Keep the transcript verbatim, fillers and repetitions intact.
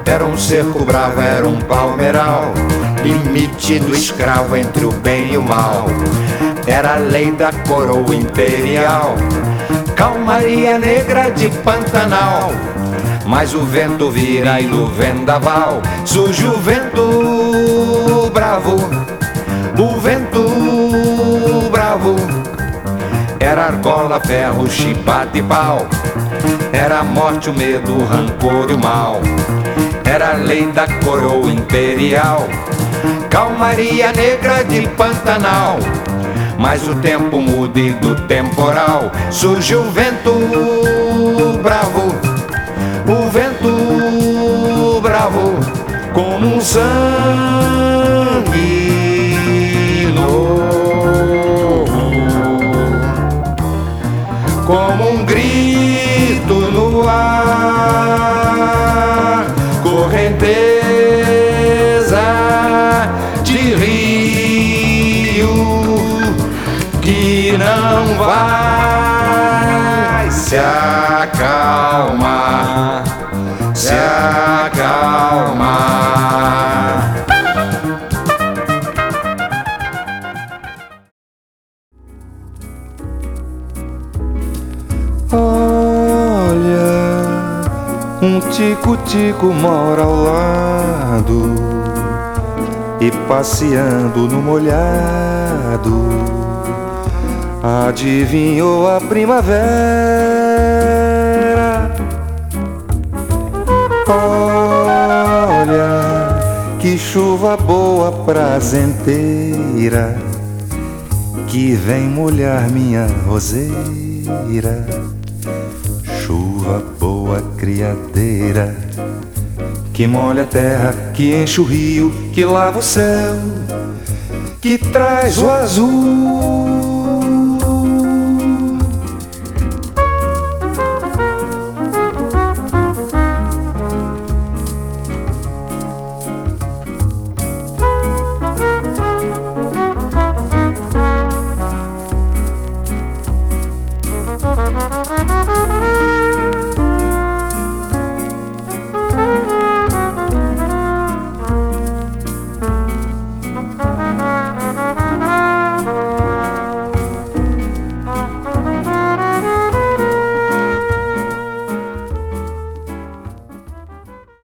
Era um cerco bravo, era um palmeiral, limite do escravo entre o bem e o mal. Era a lei da coroa imperial, calmaria negra de Pantanal. Mas o vento vira e no vendaval surge o vento bravo, o vento bravo. Era argola, ferro, chibata e pau, era a morte, o medo, o rancor e o mal. Era a lei da coroa imperial, calmaria negra de Pantanal. Mas o tempo muda e do temporal surge o vento bravo, o vento bravo, como um sangue novo, como um grito no ar, correnteza de rio que não vai se acalmar, se acalmar. Olha, um tico-tico mora ao lado e passeando no molhado adivinhou a primavera. Olha, que chuva boa, prazenteira, que vem molhar minha roseira. Chuva boa, criadeira, que molha a terra, que enche o rio, que lava o céu, que traz o azul